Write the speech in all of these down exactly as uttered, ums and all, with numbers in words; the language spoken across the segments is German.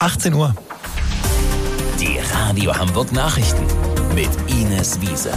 achtzehn Uhr. Die Radio Hamburg Nachrichten mit Ines Wiese.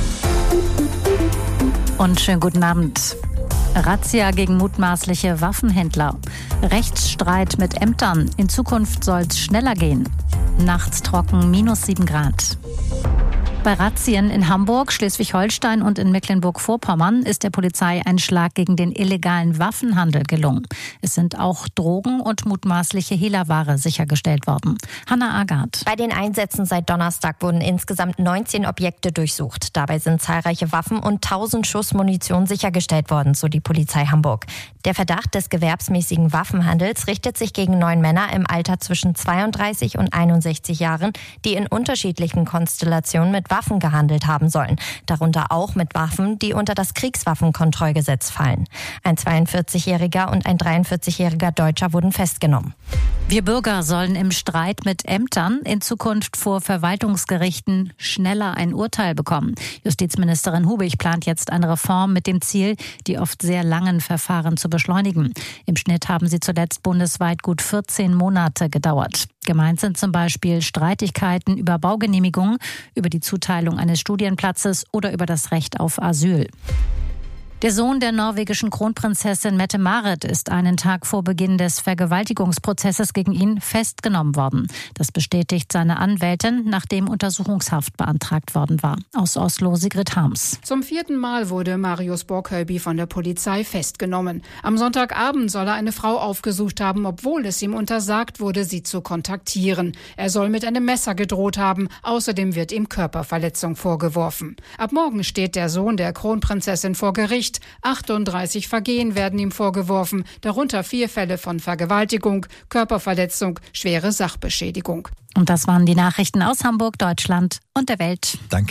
Und schönen guten Abend. Razzia gegen mutmaßliche Waffenhändler. Rechtsstreit mit Ämtern. In Zukunft soll es schneller gehen. Nachts trocken, minus sieben Grad. Bei Razzien in Hamburg, Schleswig-Holstein und in Mecklenburg-Vorpommern ist der Polizei ein Schlag gegen den illegalen Waffenhandel gelungen. Es sind auch Drogen und mutmaßliche Hehlerware sichergestellt worden. Hanna Agard. Bei den Einsätzen seit Donnerstag wurden insgesamt neunzehn Objekte durchsucht. Dabei sind zahlreiche Waffen und tausend Schuss Munition sichergestellt worden, so die Polizei Hamburg. Der Verdacht des gewerbsmäßigen Waffenhandels richtet sich gegen neun Männer im Alter zwischen zweiunddreißig und einundsechzig Jahren, die in unterschiedlichen Konstellationen mit Waffen gehandelt haben sollen. Darunter auch mit Waffen, die unter das Kriegswaffenkontrollgesetz fallen. Ein zweiundvierzigjähriger und ein dreiundvierzigjähriger Deutscher wurden festgenommen. Wir Bürger sollen im Streit mit Ämtern in Zukunft vor Verwaltungsgerichten schneller ein Urteil bekommen. Justizministerin Hubig plant jetzt eine Reform mit dem Ziel, die oft sehr langen Verfahren zu beschleunigen. Im Schnitt haben sie zuletzt bundesweit gut vierzehn Monate gedauert. Gemeint sind zum Beispiel Streitigkeiten über Baugenehmigungen, über die Zuteilung eines Studienplatzes oder über das Recht auf Asyl. Der Sohn der norwegischen Kronprinzessin Mette-Marit ist einen Tag vor Beginn des Vergewaltigungsprozesses gegen ihn festgenommen worden. Das bestätigt seine Anwältin, nachdem Untersuchungshaft beantragt worden war. Aus Oslo Sigrid Harms. Zum vierten Mal wurde Marius Borchhøiby von der Polizei festgenommen. Am Sonntagabend soll er eine Frau aufgesucht haben, obwohl es ihm untersagt wurde, sie zu kontaktieren. Er soll mit einem Messer gedroht haben. Außerdem wird ihm Körperverletzung vorgeworfen. Ab morgen steht der Sohn der Kronprinzessin vor Gericht. achtunddreißig Vergehen werden ihm vorgeworfen, darunter vier Fälle von Vergewaltigung, Körperverletzung, schwere Sachbeschädigung. Und das waren die Nachrichten aus Hamburg, Deutschland und der Welt. Danke.